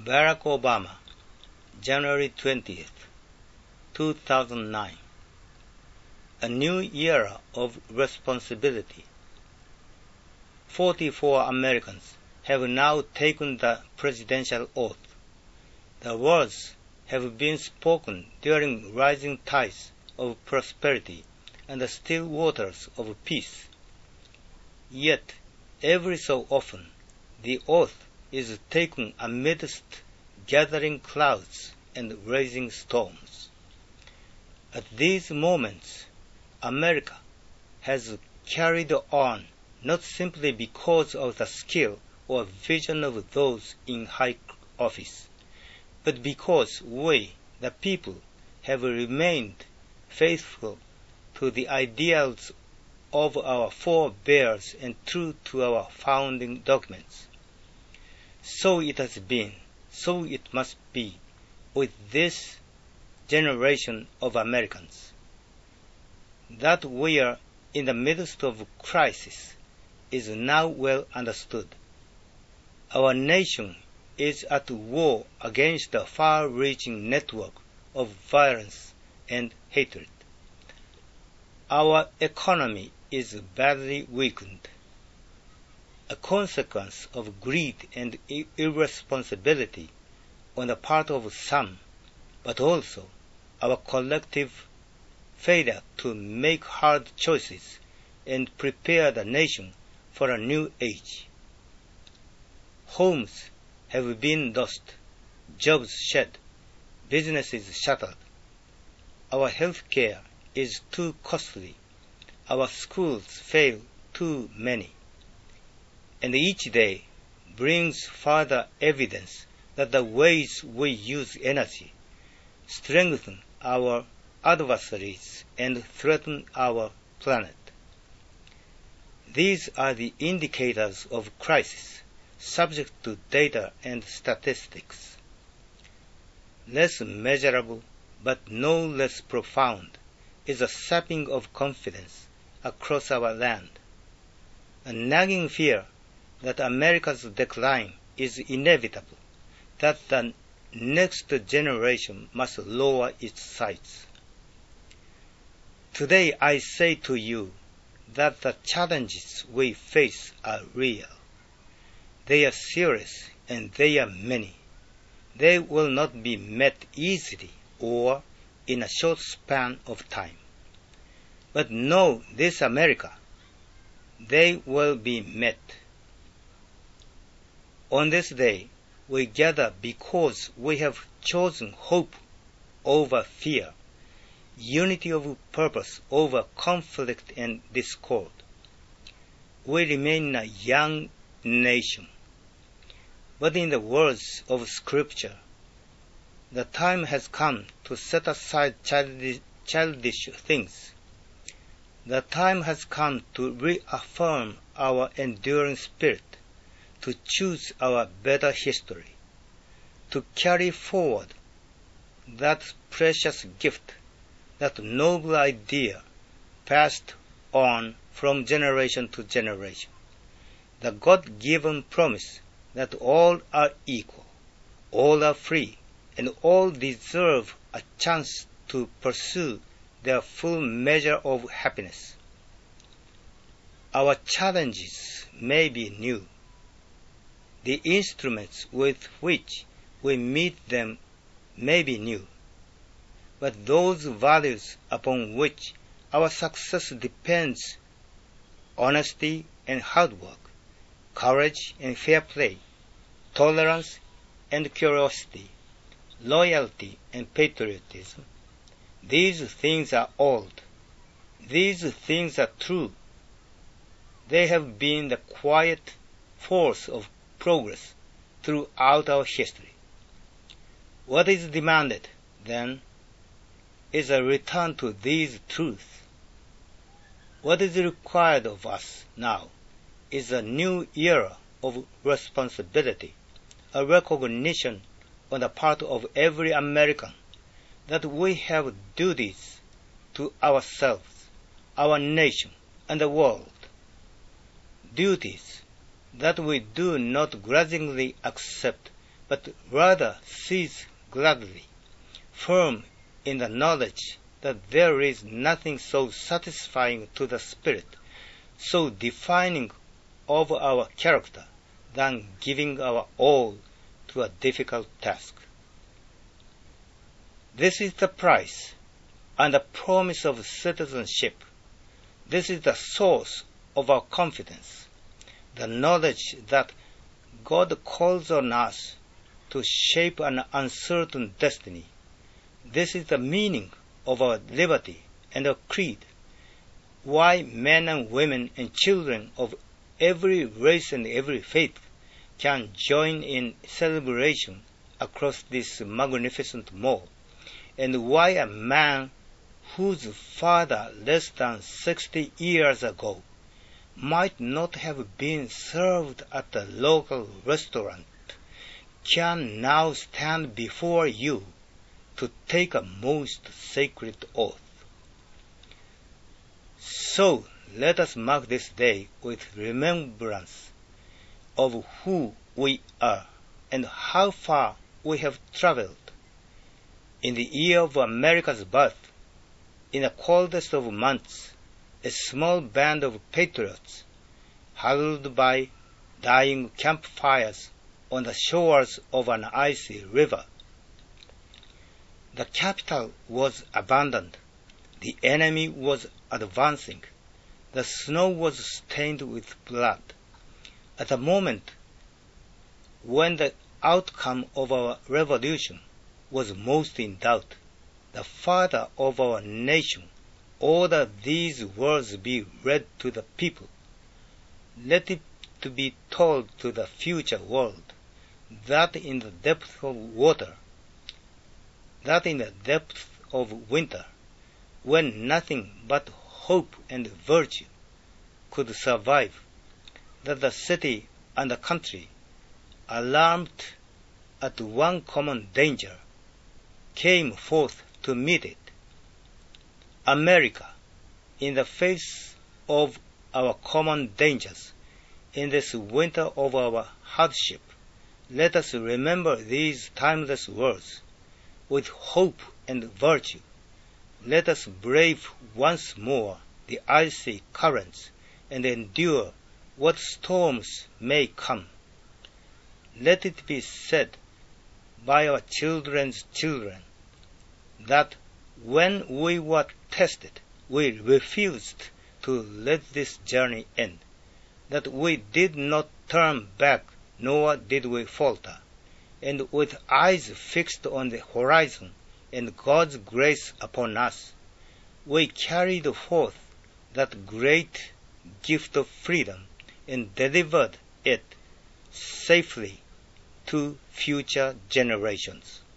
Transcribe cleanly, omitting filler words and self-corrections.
Barack Obama, January 20th, 2009. A new era of responsibility. 44 Americans have now taken the presidential oath. The words have been spoken during rising tides of prosperity and the still waters of peace. Yet, every so often, the oath is taken amidst gathering clouds and raging storms. At these moments, America has carried on not simply because of the skill or vision of those in high office, but because we, the people, have remained faithful to the ideals of our forebears and true to our founding documents. So it has been, so it must be, with this generation of Americans. That we are in the midst of crisis is now well understood. Our nation is at war against a far-reaching network of violence and hatred. Our economy is badly weakened, a consequence of greed and irresponsibility on the part of some, but also our collective failure to make hard choices and prepare the nation for a new age. Homes have been lost, jobs shed, businesses shuttered. Our health care is too costly. Our schools fail too many. And each day brings further evidence that the ways we use energy strengthen our adversaries and threaten our planet. These are the indicators of crisis, subject to data and statistics. Less measurable, but no less profound, is a sapping of confidence across our land, a nagging fear that America's decline is inevitable, that the next generation must lower its sights. Today I say to you that the challenges we face are real. They are serious and they are many. They will not be met easily or in a short span of time. But know this, America, they will be met. On this day, we gather because we have chosen hope over fear, unity of purpose over conflict and discord. We remain a young nation. But in the words of Scripture, the time has come to set aside childish things. The time has come to reaffirm our enduring spirit, to choose our better history, to carry forward that precious gift, that noble idea passed on from generation to generation, the God-given promise that all are equal, all are free, and all deserve a chance to pursue their full measure of happiness. Our challenges may be new. The instruments with which we meet them may be new. But those values upon which our success depends, honesty and hard work, courage and fair play, tolerance and curiosity, loyalty and patriotism, these things are old. These things are true. They have been the quiet force of progress throughout our history. What is demanded, then, is a return to these truths. What is required of us now is a new era of responsibility, a recognition on the part of every American that we have duties to ourselves, our nation, and the world. Duties that we do not grudgingly accept but rather seize gladly, firm in the knowledge that there is nothing so satisfying to the spirit, so defining of our character, than giving our all to a difficult task. This is the price and the promise of citizenship. This is the source of our confidence, the knowledge that God calls on us to shape an uncertain destiny. This is the meaning of our liberty and our creed, why men and women and children of every race and every faith can join in celebration across this magnificent mall, and why a man whose father less than 60 years ago might not have been served at the local restaurant can now stand before you to take a most sacred oath. So let us mark this day with remembrance of who we are and how far we have traveled. In the year of America's birth, in the coldest of months, a small band of patriots, huddled by dying campfires on the shores of an icy river. The capital was abandoned. The enemy was advancing. The snow was stained with blood. At the moment when the outcome of our revolution was most in doubt, the Father of our nation ordered these words be read to the people. Let it be told to the future world that in the depth of water, that in the depth of winter, when nothing but hope and virtue could survive, that the city and the country, alarmed at one common danger, came forth to meet it. America, in the face of our common dangers, in this winter of our hardship, let us remember these timeless words. With hope and virtue, let us brave once more the icy currents and endure what storms may come. Let it be said by our children's children that when we were tested, we refused to let this journey end, that we did not turn back, nor did we falter, and with eyes fixed on the horizon and God's grace upon us, we carried forth that great gift of freedom and delivered it safely to future generations.